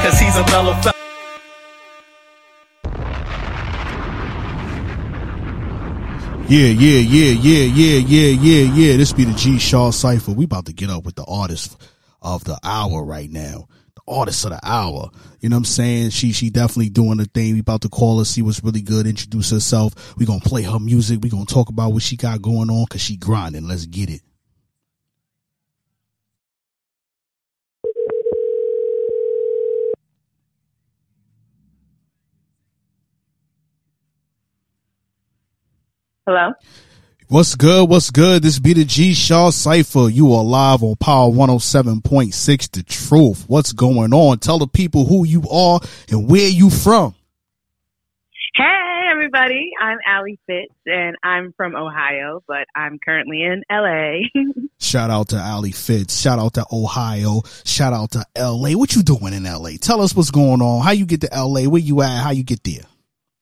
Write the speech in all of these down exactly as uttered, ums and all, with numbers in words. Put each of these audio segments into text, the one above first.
cause he's a mellow fella. Yeah, yeah, yeah, yeah, yeah, yeah, yeah, yeah. This be the G Shaw Cypher. We about to get up with the artist of the hour right now. The artist of the hour. You know what I'm saying? She she definitely doing the thing. We about to call her, see what's really good, introduce herself. We gonna play her music. We gonna talk about what she got going on because she grinding. Let's get it. Hello? What's good? What's good? This be the G Shaw Cypher. You are live on Power one oh seven point six, The Truth. What's going on? Tell the people who you are and where you from. Hey, everybody. I'm Allie Fitz, and I'm from Ohio, but I'm currently in L A. Shout out to Allie Fitz. Shout out to Ohio. Shout out to L A. What you doing in L A? Tell us what's going on. How you get to L A? Where you at? How you get there?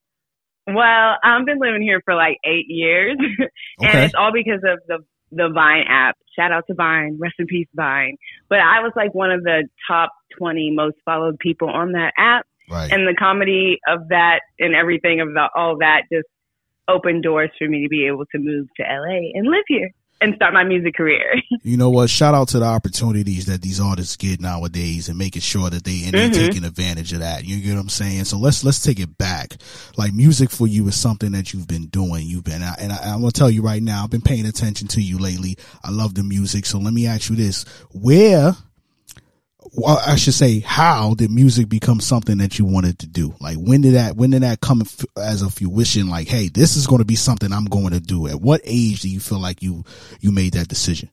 Well, I've been living here for like eight years, and Okay. it's all because of the the Vine app. Shout out to Vine. Rest in peace, Vine. But I was like one of the top twenty most followed people on that app. Right. And the comedy of that and everything of the, all that just opened doors for me to be able to move to L A and live here and start my music career. You know what? Shout out to the opportunities that these artists get nowadays and making sure that they and they Mhm. taking advantage of that. You get what I'm saying? So let's let's take it back. Like music for you is something that you've been doing. You've been, and I, I'm gonna tell you right now, I've been paying attention to you lately. I love the music. So let me ask you this: Where, well, I should say, how did music become something that you wanted to do? Like when did that when did that come f- as a fruition? Like, hey, this is going to be something I'm going to do. At what age do you feel like you you made that decision?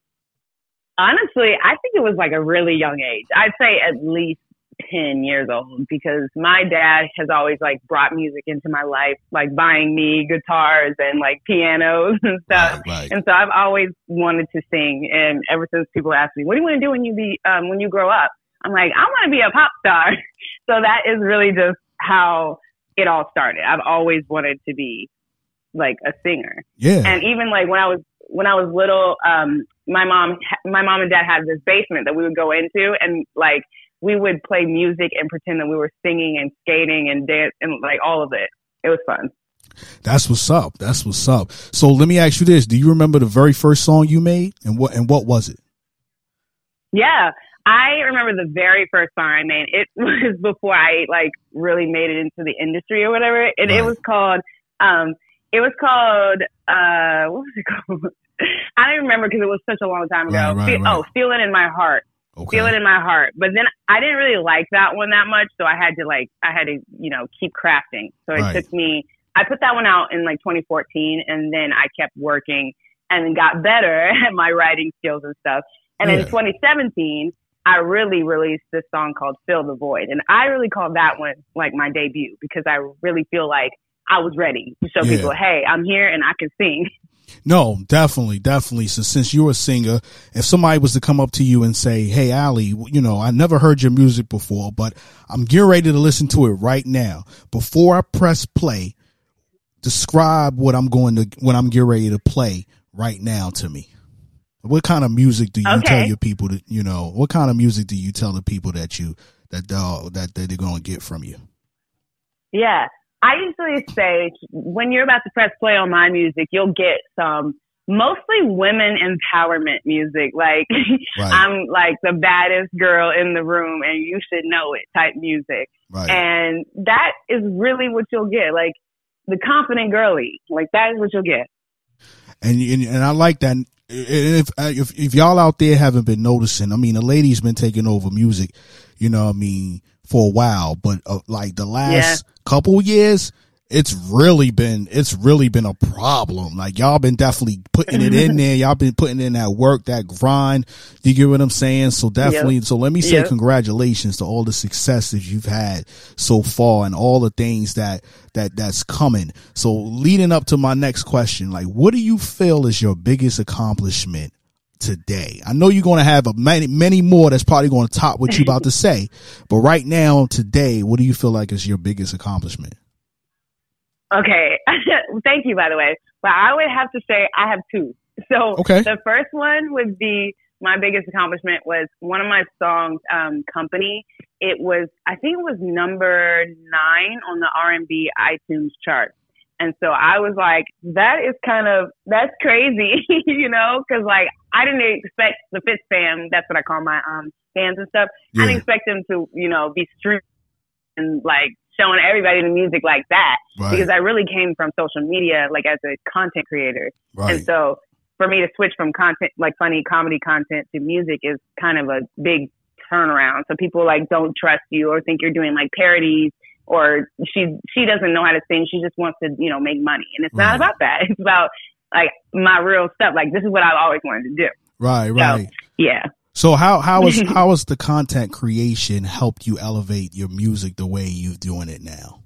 Honestly, I think it was like a really young age. I'd say at least ten years old, because my dad has always like brought music into my life, like buying me guitars and like pianos and stuff. Right, right. And so I've always wanted to sing. And ever since people ask me, what do you want to do when you be, um, when you grow up? I'm like, I want to be a pop star. So that is really just how it all started. I've always wanted to be like a singer. Yeah. And even like when I was, when I was little, um, my mom, my mom and dad had this basement that we would go into, and like we would play music and pretend that we were singing and skating and dance and like all of it. It was fun. That's what's up. That's what's up. So let me ask you this: do you remember the very first song you made, and what and what was it? Yeah, I remember the very first song I made. It was before I like really made it into the industry or whatever. And Right. it was called, um, it was called, uh, what was it called? I don't remember because it was such a long time ago. Right, right, Fe- right. Oh, Feel It in My Heart. Okay. Feel It in My Heart. But then I didn't really like that one that much, so I had to like, I had to, you know, keep crafting. So it Right. took me, I put that one out in like twenty fourteen, and then I kept working and then got better at my writing skills and stuff. And Yeah. in twenty seventeen, I really released this song called Fill the Void. And I really call that one like my debut, because I really feel like I was ready to show Yeah. people, hey, I'm here and I can sing. No, definitely, definitely. So since you're a singer, if somebody was to come up to you and say, hey, Allie, you know, I never heard your music before, but I'm getting ready to listen to it right now. Before I press play, describe what I'm going to, what I'm getting ready to play right now to me. What kind of music do you Okay. tell your people that, you know, what kind of music do you tell the people that you, that, uh, that, that they're going to get from you? Yeah. I usually say when you're about to press play on my music, you'll get some mostly women empowerment music. Like Right. I'm like the baddest girl in the room and you should know it type music. Right. And that is really what you'll get. Like the confident girly, like that is what you'll get. And, and and I like that. And If, if if y'all out there haven't been noticing, I mean, the lady's been taking over music, you know what I mean, for a while, but uh, like the last couple years, it's really been, it's really been a problem. Like y'all been definitely putting it in there. Y'all been putting in that work, that grind. You get what I'm saying? So definitely, Yep. so let me say Yep. congratulations to all the successes you've had so far and all the things that, that, that's coming. So leading up to my next question, like what do you feel is your biggest accomplishment today? I know you're going to have a many, many more that's probably going to top what you're about to say, but right now, today, what do you feel like is your biggest accomplishment? Okay. Thank you, by the way. But I would have to say I have two. So Okay. the first one would be my biggest accomplishment was one of my songs, um, Company. it was, I think it was number nine on the R and B iTunes chart. And so I was like, that is kind of, that's crazy, you know, because like I didn't expect the Fitz fam, that's what I call my um fans and stuff. Yeah. I didn't expect them to, you know, be streaming and like showing everybody the music like that, right. Because I really came from social media, like as a content creator. Right. And so for me to switch from content, like funny comedy content to music is kind of a big turnaround. So people like don't trust you or think you're doing like parodies. Or she she doesn't know how to sing. She just wants to, you know, make money. And it's right. not about that. It's about, like, my real stuff. Like, this is what I've always wanted to do. Right, right. So, yeah. So how how was how was the content creation helped you elevate your music the way you're doing it now?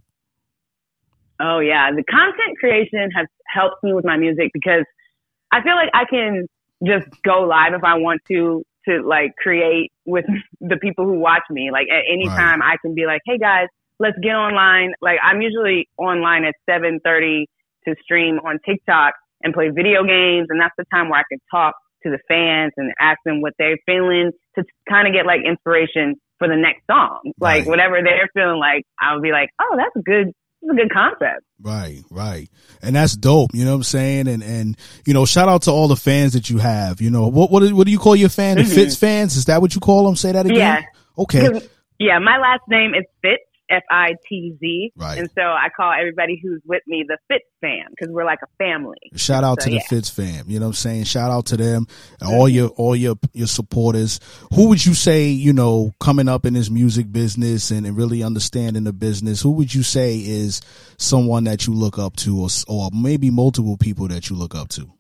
Oh, yeah. The content creation has helped me with my music because I feel like I can just go live if I want to, to, like, create with the people who watch me. Like, at any right. time, I can be like, hey, guys, let's get online. Like I'm usually online at seven thirty to stream on TikTok and play video games. And that's the time where I can talk to the fans and ask them what they're feeling to kind of get like inspiration for the next song. Like right. whatever they're feeling like, I'll be like, oh, that's a good, that's a good concept. Right, right. And that's dope. You know what I'm saying? And, and, you know, shout out to all the fans that you have. You know, what, what, what do you call your fans? Mm-hmm. The Fitz fans? Is that what you call them? Say that again. Yeah. Okay. Yeah. My last name is Fitz. F I T Z. Right. And so I call everybody who's with me the Fitz fam because we're like a family. Shout out so, to the yeah. Fitz fam. You know what I'm saying? Shout out to them, mm-hmm. all your all your your supporters. Who would you say, you know, coming up in this music business and, and really understanding the business, who would you say is someone that you look up to or, or maybe multiple people that you look up to?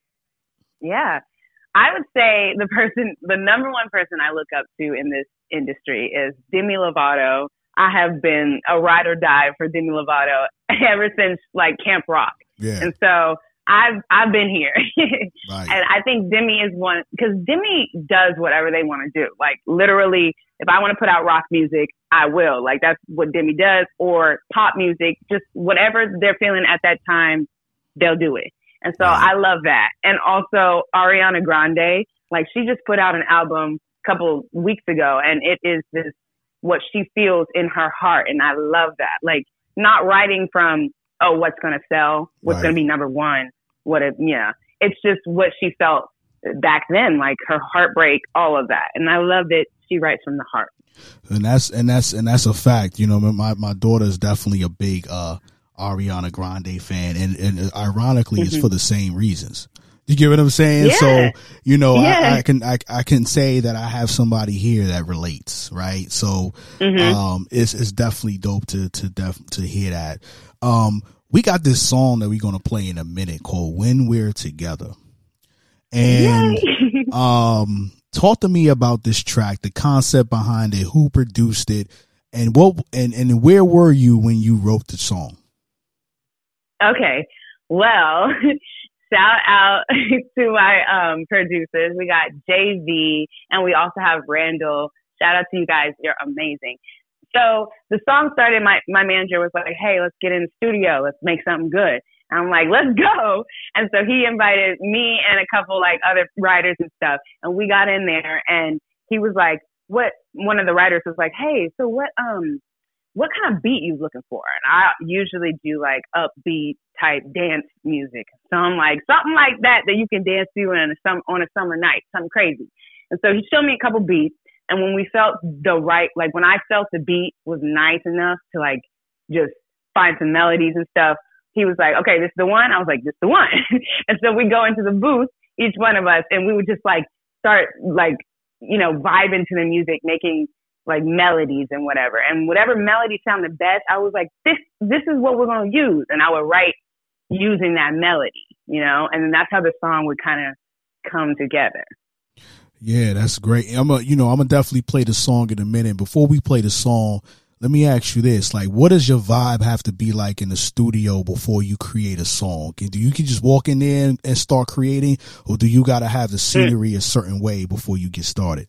Yeah. I would say the person, the number one person I look up to in this industry is Demi Lovato. I have been a ride or die for Demi Lovato ever since like Camp Rock. Yeah. And so I've, I've been here. Right. And I think Demi is one, cause Demi does whatever they want to do. Like literally, if I want to put out rock music, I will. Like that's what Demi does, or pop music, just whatever they're feeling at that time, they'll do it. And so right. I love that. And also Ariana Grande, like she just put out an album a couple weeks ago and it is this, what she feels in her heart. And I love that. Like not writing from, oh, what's going to sell, what's right. going to be number one, what it, yeah. It's just what she felt back then, like her heartbreak, all of that. And I love that she writes from the heart. And that's, and that's, and that's a fact. You know, my, my daughter is definitely a big, uh, Ariana Grande fan. And, and ironically, mm-hmm. it's for the same reasons. You get what I'm saying? Yeah. So, you know, yeah. I, I can, I, I can say that I have somebody here that relates, right? So, mm-hmm. um, it's, it's definitely dope to, to def, to hear that. Um, we got this song that we're going to play in a minute called When We're Together. And, um, talk to me about this track, the concept behind it, who produced it, and what, and, and where were you when you wrote the song? Okay. Well, shout out to my um, producers. We got J V and we also have Randall. Shout out to you guys. You're amazing. So the song started, my, my manager was like, hey, let's get in the studio. Let's make something good. And I'm like, let's go. And so he invited me and a couple like other writers and stuff. And we got in there and he was like, what, one of the writers was like, hey, so what, um, what kind of beat you looking for? And I usually do like upbeat type dance music. So I'm like, something like that that you can dance to in a sum- on a summer night, something crazy. And so he showed me a couple beats. And when we felt the right, like when I felt the beat was nice enough to like just find some melodies and stuff, he was like, okay, this is the one. I was like, this is the one. And so we go into the booth, each one of us, and we would just like start like, you know, vibing to the music, making like melodies and whatever. And whatever melody sounded best, I was like, this, this is what we're going to use. And I would write using that melody, you know, and then that's how the song would kind of come together. Yeah, that's great. I'm a, you know, I'm gonna definitely play the song in a minute. Before we play the song, let me ask you this: like, what does your vibe have to be like in the studio before you create a song? Do you can just walk in there and, and start creating, or do you got to have the scenery a certain way before you get started?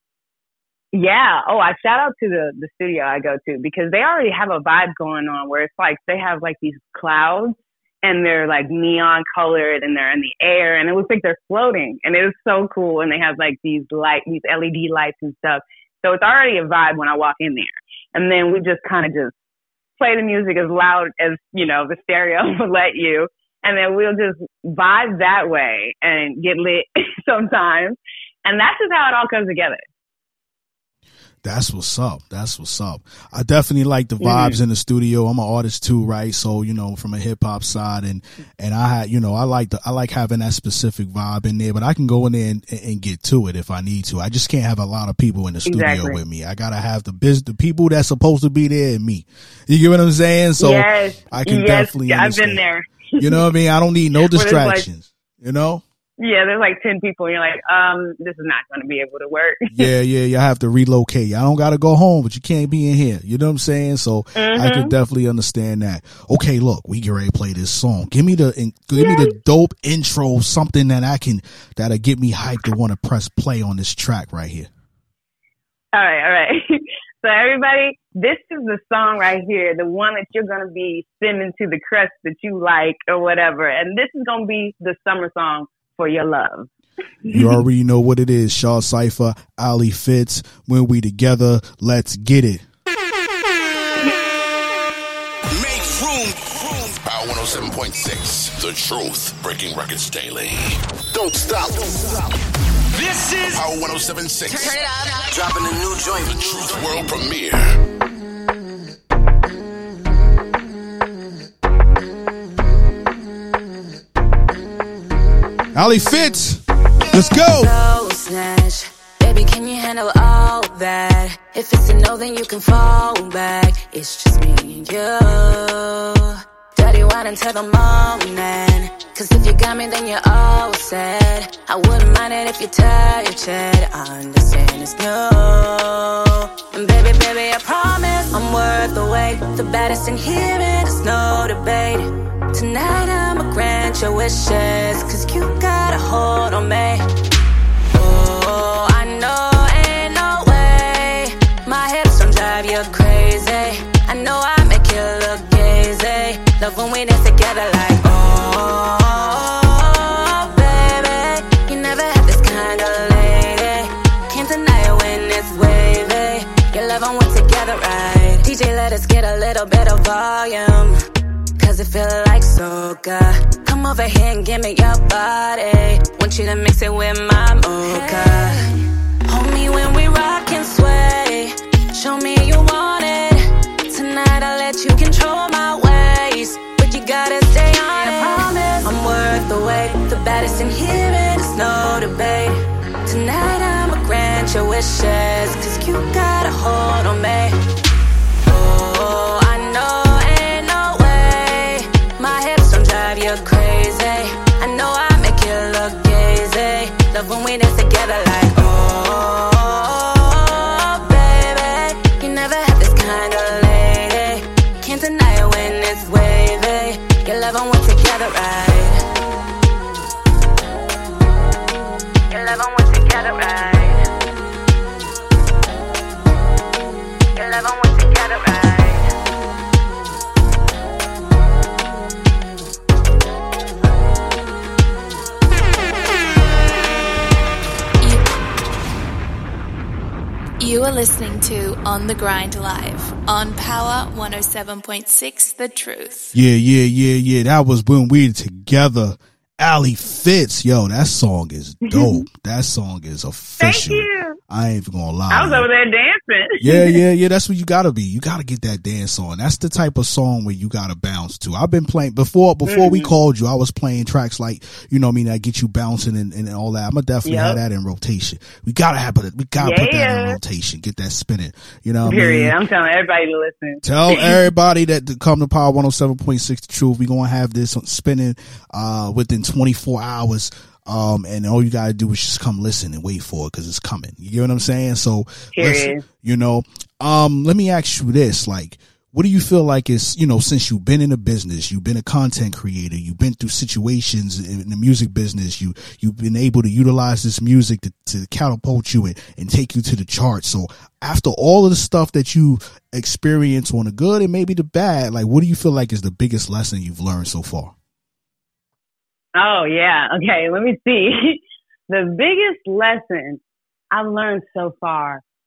Yeah. Oh, I shout out to the the studio I go to because they already have a vibe going on where it's like they have like these clouds. And they're like neon colored and they're in the air and it looks like they're floating and it was so cool. And they have like these light, these L E D lights and stuff. So it's already a vibe when I walk in there. And then we just kind of just play the music as loud as, you know, the stereo will let you. And then we'll just vibe that way and get lit sometimes. And that's just how it all comes together. That's what's up. That's what's up. I definitely like the vibes mm-hmm. in the studio. I'm an artist too, right? So, you know, from a hip hop side and, and I had, you know, I like the, I like having that specific vibe in there, but I can go in there and, and get to it if I need to. I just can't have a lot of people in the studio exactly. with me. I gotta have the biz, the people that's supposed to be there and me. You get what I'm saying? So yes. I can yes. definitely understand. I've been there. You know what I mean? I don't need no distractions, like, you know? Yeah, there's like ten people and you're like, um, this is not going to be able to work. yeah, yeah, you have to relocate. I don't got to go home, but you can't be in here. You know what I'm saying? So mm-hmm. I can definitely understand that. Okay, look, we get ready to play this song. Give me the, give Yay. me the dope intro, something that I can, that'll get me hyped to want to press play on this track right here. All right, all right. So everybody, this is the song right here, the one that you're going to be sending to the crush that you like or whatever. And this is going to be the summer song for your love. You already know what it is. Shaw Cypher, Ali Fitz. When we together, let's get it. Make room. Power one oh seven point six. The Truth. Breaking records daily. Don't stop. Don't stop. This is Power one oh seven point six. Turn it up. Dropping a new joint. The Truth World Premiere. Ali Fitz, let's go. Slow snatch. Baby, can you handle all that? If it's a no, then you can fall back. It's just me and you. Dirty wine until the morning. Cause if you got me, then you're all set. I wouldn't mind it if you touch it. I understand it's new. And baby, baby, I promise I'm worth the wait. The baddest in here, and there's no debate. Tonight I'ma grant your wishes, cause you got a hold on me. Oh, I know ain't no way. My hips don't drive you crazy. I know I make you look gazy. Love when we dance together like oh, baby. You never had this kind of lady. Can't deny it when it's wavy. Your love when we're together right. D J, let us get a little bit of volume, cause it feel like soca. Come over here and give me your body. Want you to mix it with my mocha. Hold me when we rock and sway. Show me you want it. Tonight I'll let you control my ways, but you gotta stay on it. I promise I'm worth the wait. The baddest in here, and there's no debate. Tonight I'ma grant your wishes, cause you got a hold on me. Oh, I know you're crazy. I know I make you look gazy. Love when we dance together like oh, baby. You never had this kind of lady. Can't deny it when it's wavy. Your love when we're together right. Your love when we're together right. Your love when we're together right. You are listening to On the Grind Live on Power one oh seven point six The Truth. Yeah, yeah, yeah, yeah. That was When We Together. Ali Fitz. Yo, that song is dope. That song is official. Thank you. I ain't even gonna lie. I was over there dancing. Yeah, yeah, yeah. That's what you gotta be. You gotta get that dance on. That's the type of song where you gotta bounce to. I've been playing before, before mm-hmm. we called you, I was playing tracks like, you know what I mean, that get you bouncing and, and all that. I'm gonna definitely yep. have that in rotation. We gotta have it. We gotta yeah. put that in rotation. Get that spinning. You know what Period. I mean? I'm telling everybody to listen. Tell everybody that to come to Power one oh seven point six The Truth. We're gonna have this spinning, uh, within twenty-four hours. Um, and all you gotta do is just come listen and wait for it, cause it's coming. You get what I'm saying? So, listen, you know, um, let me ask you this, like, what do you feel like is, you know, since you've been in the business, you've been a content creator, you've been through situations in the music business, you, you've been able to utilize this music to, to catapult you and, and take you to the charts. So after all of the stuff that you experience on the good and maybe the bad, like, what do you feel like is the biggest lesson you've learned so far? Oh, yeah. Okay, let me see. The biggest lesson I've learned so far.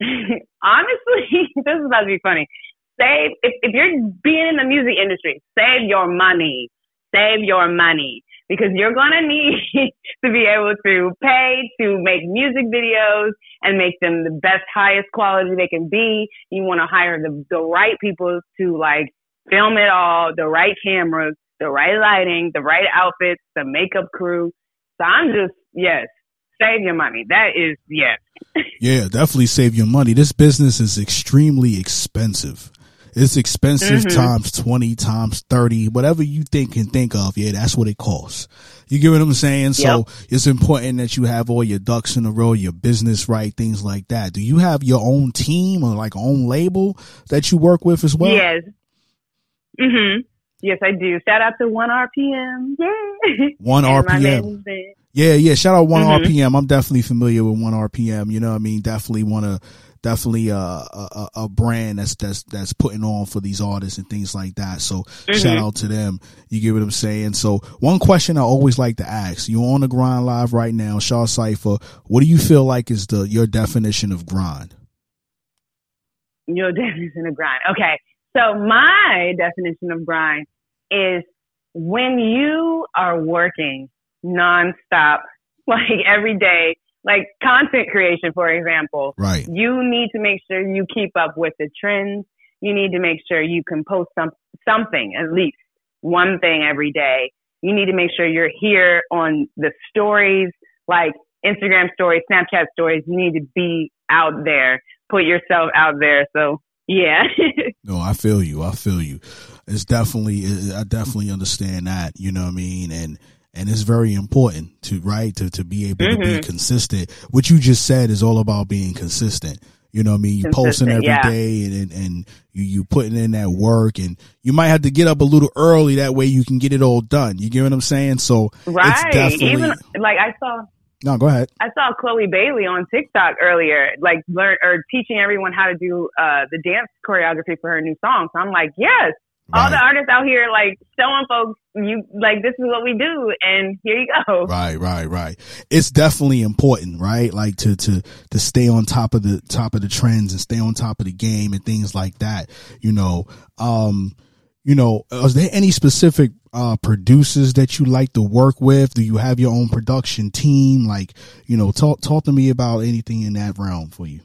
honestly, this is about to be funny. Save, if, if you're being in the music industry, save your money. Save your money. Because you're going to need to be able to pay to make music videos and make them the best, highest quality they can be. You want to hire the, the right people to like film it all, the right cameras, the right lighting, the right outfits, the makeup crew. So I'm just, yes, save your money. That is, yes. Yeah, definitely save your money. This business is extremely expensive. It's expensive mm-hmm. times twenty, times thirty, whatever you think can think of. Yeah, that's what it costs. You get what I'm saying? So yep. It's important that you have all your ducks in a row, your business right, things like that. Do you have your own team or like own label that you work with as well? Yes. Mm-hmm. Yes, I do. Shout out to one R P M. Yeah. one R P M. Yeah, yeah. Shout out one mm-hmm. R P M. I'm definitely familiar with one R P M. You know what I mean? Definitely want to. Definitely a, a a brand that's that's that's putting on for these artists and things like that. So mm-hmm. shout out to them. You get what I'm saying? So one question I always like to ask: you're on the grind live right now, Shaw Cypher. What do you feel like is the your definition of grind? Your definition of grind. Okay, so my definition of grind is when you are working nonstop, like every day. Like content creation, for example, right. You need to make sure you keep up with the trends. You need to make sure you can post some, something, at least one thing every day. You need to make sure you're here on the stories, like Instagram stories, Snapchat stories. You need to be out there, put yourself out there. So, yeah. No, I feel you. I feel you. It's definitely, I definitely understand that, you know what I mean? And, And it's very important to, right, to, to be able mm-hmm. to be consistent. What you just said is all about being consistent. You know what I mean? You posting every yeah. day and, and, and you, you putting in that work, and you might have to get up a little early. That way you can get it all done. You get what I'm saying? So right. It's definitely. Even like I saw. No, go ahead. I saw Chloe Bailey on TikTok earlier, like learn or teaching everyone how to do, uh, the dance choreography for her new song. So I'm like, yes. All right. The artists out here, like, showing folks, you like, this is what we do, and here you go. Right, right, right. It's definitely important, right? Like, to, to, to stay on top of the, top of the trends and stay on top of the game and things like that, you know. Um, you know, is there any specific, uh, producers that you like to work with? Do you have your own production team? Like, you know, talk, talk to me about anything in that realm for you.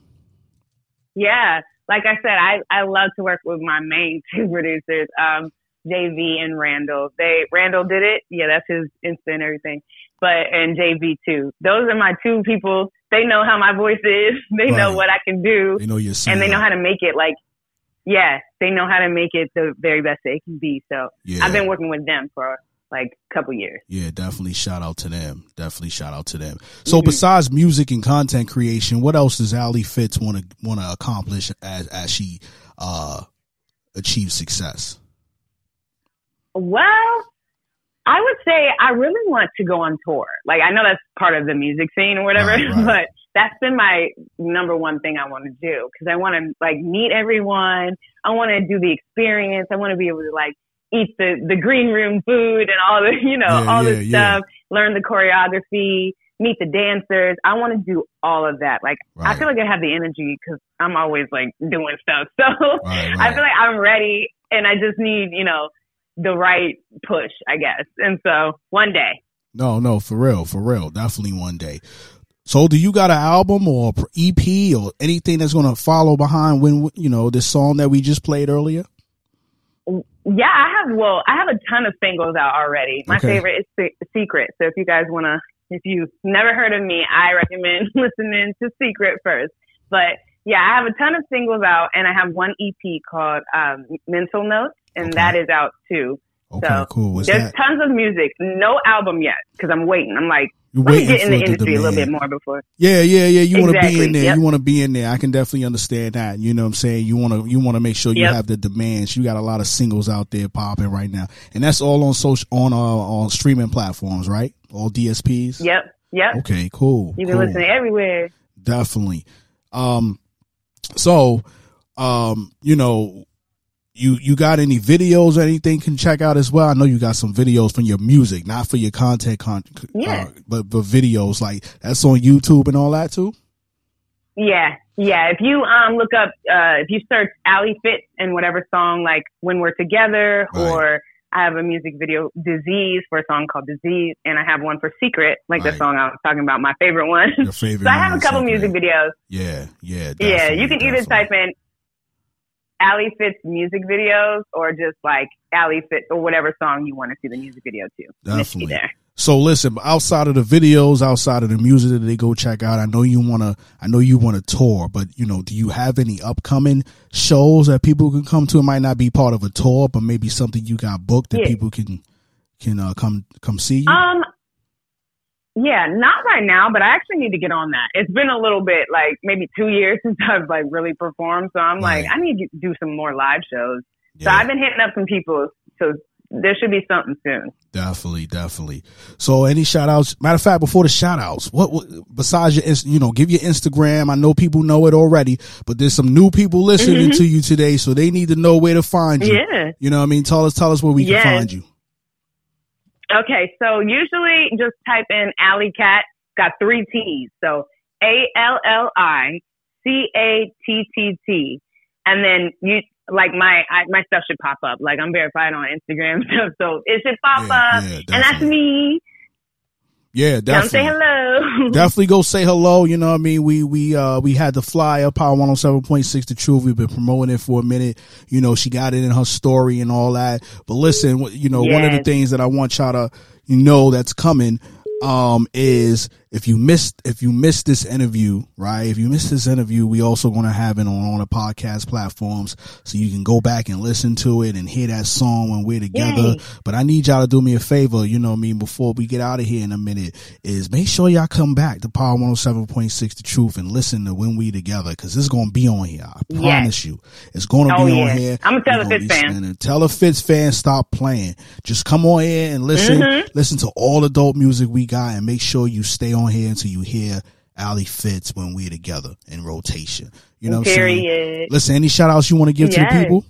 Yeah. Like I said, I, I love to work with my main two producers, um, J V and Randall. They, Randall did it. Yeah, that's his Insta and everything. But, and J V too. Those are my two people. They know how my voice is. They right. know what I can do. They know your sound. And they know how to make it like, yeah, they know how to make it the very best they can be. So yeah. I've been working with them for like a couple years. Yeah, definitely shout out to them. Definitely shout out to them. So mm-hmm. besides music and content creation, what else does Ali Fitz want to want to accomplish as as she uh achieves success? Well, I would say I really want to go on tour. Like, I know that's part of the music scene or whatever, right, right. but that's been my number one thing I want to do, because I want to like meet everyone. I want to do the experience. I want to be able to like eat the, the green room food and all the, you know, yeah, all yeah, this stuff, yeah. learn the choreography, meet the dancers. I want to do all of that. Like, right. I feel like I have the energy because I'm always like doing stuff. So right, right. I feel like I'm ready, and I just need, you know, the right push, I guess. And so one day. No, no, for real, for real. Definitely one day. So do you got an album or E P or anything that's going to follow behind when, you know, this song that we just played earlier? Yeah, I have, well, I have a ton of singles out already. My okay. favorite is Secret. So if you guys want to, if you've never heard of me, I recommend listening to Secret first. But yeah, I have a ton of singles out, and I have one E P called um, Mental Notes, and okay. that is out too. Okay, so cool. What's there's that? Tons of music. No album yet, because I'm waiting. I'm like, You're let me get in the industry the a little bit more before. Yeah, yeah, yeah. You want to exactly. be in there. Yep. You want to be in there. I can definitely understand that. You know what I'm saying? You want to, you want to make sure you yep. have the demands. You got a lot of singles out there popping right now, and that's all on social, on uh, on streaming platforms, right? All D S Ps. Yep. Yep. Okay. Cool. You can cool. listen everywhere. Definitely. Um. So, um, you know. You you got any videos or anything can check out as well? I know you got some videos from your music, not for your content, con- yeah. uh, but but videos like that's on YouTube and all that too. Yeah, yeah. If you um look up, uh, if you search Ali Fitz and whatever song, like When We're Together, right. or I have a music video, Disease, for a song called Disease, and I have one for Secret, like right. the song I was talking about, my favorite one. Your favorite so I have a couple Secret. music videos. Yeah, yeah, yeah. You can definitely. either type in Ali Fitz music videos or just like Ali Fitz or whatever song you want to see the music video to. Definitely. There. So listen, outside of the videos, outside of the music that they go check out, I know you want to, I know you want to tour, but you know, do you have any upcoming shows that people can come to? It might not be part of a tour, but maybe something you got booked that yeah. people can, can, uh, come, come see you? Um, yeah, not right now, but I actually need to get on that. It's been a little bit, like maybe two years since I've like really performed. So I'm right. like, I need to do some more live shows. Yeah. So I've been hitting up some people. So there should be something soon. Definitely, definitely. So any shout outs? Matter of fact, before the shout outs, what, what besides your, you know, give your Instagram. I know people know it already, but there's some new people listening mm-hmm. to you today. So they need to know where to find you. Yeah. You know what I mean? Tell us, tell us where we yes. can find you. Okay. So usually just type in Ali Cat, got three T's. So A L L I C A T T T. And then you, like my I, my stuff should pop up. Like I'm verified on Instagram stuff, so it should pop yeah, up, yeah, and that's me. Yeah, definitely. Come say hello. Definitely go say hello. You know what I mean? We we uh we had the flyer, Power one oh seven point six, The Truth. We've been promoting it for a minute. You know, she got it in her story and all that. But listen, you know, yes. one of the things that I want y'all to you know that's coming um is if you missed if you missed this interview, right? If you missed this interview, we also going to have it on on the podcast platforms, so you can go back and listen to it and hear that song when we're together. Yay. But I need y'all to do me a favor, you know what I mean, before we get out of here in a minute, is make sure y'all come back to Power one oh seven point six The Truth and listen to When We Together, because it's going to be on here. I promise yes. you. It's going to oh, be yeah. on here. I'm going to tell a Fitz fan. Tell a Fitz fan stop playing. Just come on here and listen. Mm-hmm. Listen to all the dope music we got, and make sure you stay on here until you hear Ali Fitz When We're Together in rotation. You know what I'm saying? Listen, any shout outs you want to give yes. to the people?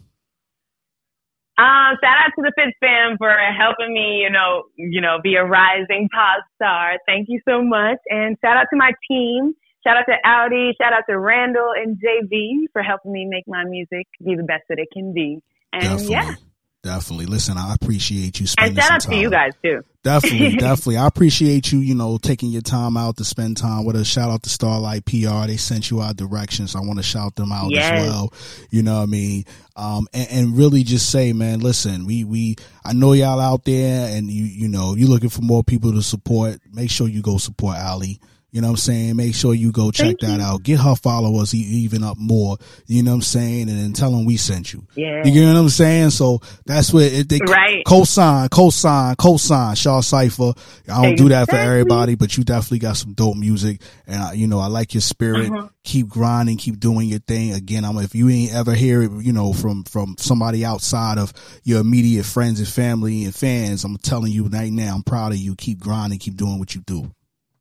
Um, shout out to the Fitz fam for helping me, you know, you know, be a rising pop star. Thank you so much. And shout out to my team. Shout out to Audi. Shout out to Randall and J V for helping me make my music be the best that it can be. And Definitely. yeah. Definitely. Listen, I appreciate you spending and shout some out time. to you guys too. Definitely, definitely. I appreciate you, you know, taking your time out to spend time with us. Shout out to Starlight P R. They sent you our directions. So I want to shout them out yes. as well. You know what I mean? Um, and, and really just say, man, listen, we, we, I know y'all out there and you, you know, you're looking for more people to support. Make sure you go support Ali. You know what I'm saying? Make sure you go check Thank that you. out. Get her followers even up more. You know what I'm saying? And then tell them we sent you. Yeah. You get what I'm saying? So that's what it, they right. co-sign, co-sign, co-sign, Shaw Cypher. I don't exactly. do that for everybody, but you definitely got some dope music. And I, you know, I like your spirit. Uh-huh. Keep grinding, keep doing your thing. Again, I'm, if you ain't ever hear it, you know, from, from somebody outside of your immediate friends and family and fans, I'm telling you right now, I'm proud of you. Keep grinding, keep doing what you do.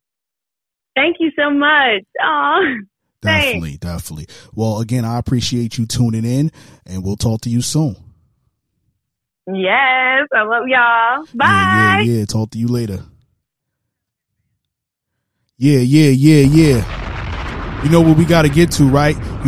Thank you so much. Aw, definitely, thanks. definitely. Well, again, I appreciate you tuning in, and we'll talk to you soon. Yes, I love y'all. Bye. Yeah, yeah, yeah. Talk to you later. Yeah, yeah, yeah, yeah. You know what we got to get to, right?